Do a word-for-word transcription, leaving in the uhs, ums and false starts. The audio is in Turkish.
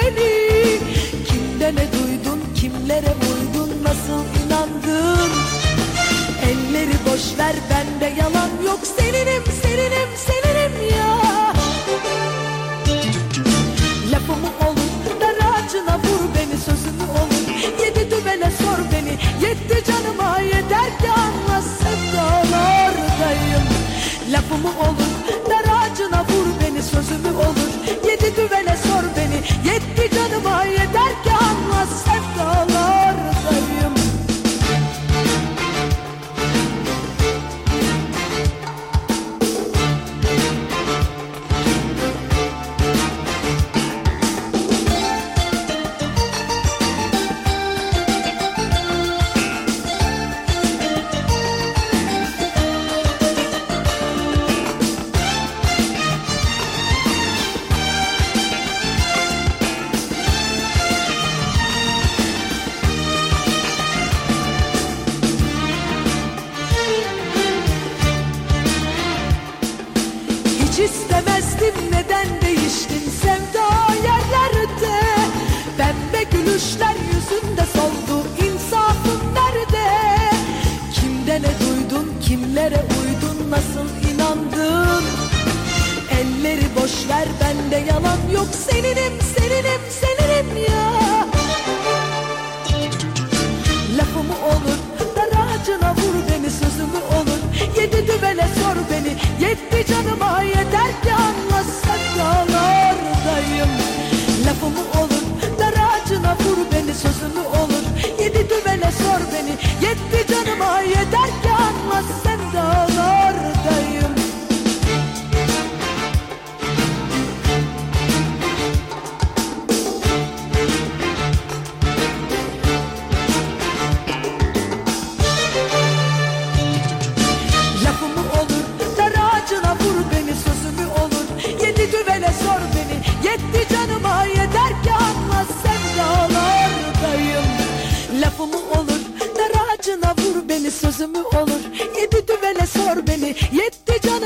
beni. Kimde ne duydun, kimlere uydun, nasıl inandın? Elleri boş ver, bende yalan yok. Seninim, seninim, seninim ya. Lafımı olur, dar ağacına vur beni, sözümü olur. Yedi düvele sor beni, yetti canıma yeter ki anla, sevdalardayım. Lafımı olur, dar ağacına vur beni, sözümü olur. Yedi düvele sor beni, yetti canıma yeter ki anla, sevdalardayım. Hiç istemezdim, neden değiştin sevda yerlerde? Pembe gülüşler yüzünde soldu, insafın nerede? Kimde ne duydun, kimlere uydun, nasıl inandın? Elleri boş ver, bende yalan yok. Seninim, seninim, seninim ya. Lafımı olur, dar ağacına vur beni, sözümü olur. Yedi düvele sor beni, yetti canıma yeter ki anla, sevdalardayım. Lafımı olur, dar ağacına vur beni, sözümü olur. Yedi düvele sor beni, yetti canıma yeter ki anla, sevdalardayım. Lafımı olur, dar ağacına vur beni, sözümü olur. Yedi düvele sor beni, yetti canıma yeter ki anla, sevdalardayım. Lafımı olur, dar ağacına vur beni, sözümü olur. Yedi düvele sor beni, yetti canıma